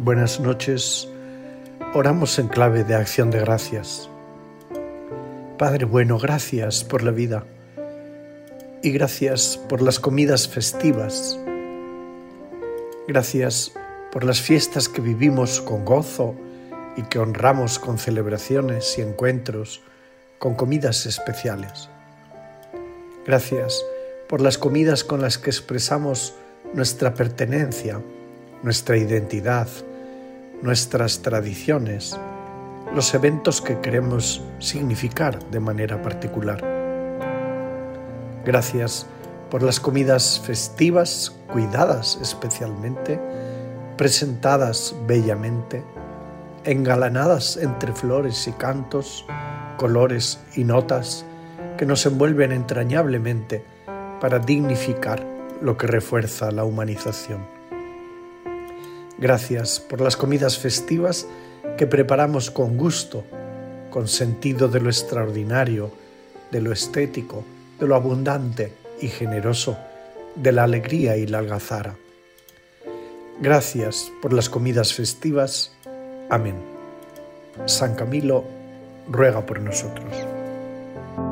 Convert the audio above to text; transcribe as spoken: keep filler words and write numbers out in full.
Buenas noches, oramos en clave de acción de gracias. Padre bueno, gracias por la vida y gracias por las comidas festivas. Gracias por las fiestas que vivimos con gozo y que honramos con celebraciones y encuentros, con comidas especiales. Gracias por las comidas con las que expresamos nuestra pertenencia, nuestra identidad, nuestras tradiciones, los eventos que queremos significar de manera particular. Gracias por las comidas festivas, cuidadas especialmente, presentadas bellamente, engalanadas entre flores y cantos, colores y notas que nos envuelven entrañablemente para dignificar lo que refuerza la humanización. Gracias por las comidas festivas que preparamos con gusto, con sentido de lo extraordinario, de lo estético, de lo abundante y generoso, de la alegría y la algazara. Gracias por las comidas festivas. Amén. San Camilo ruega por nosotros.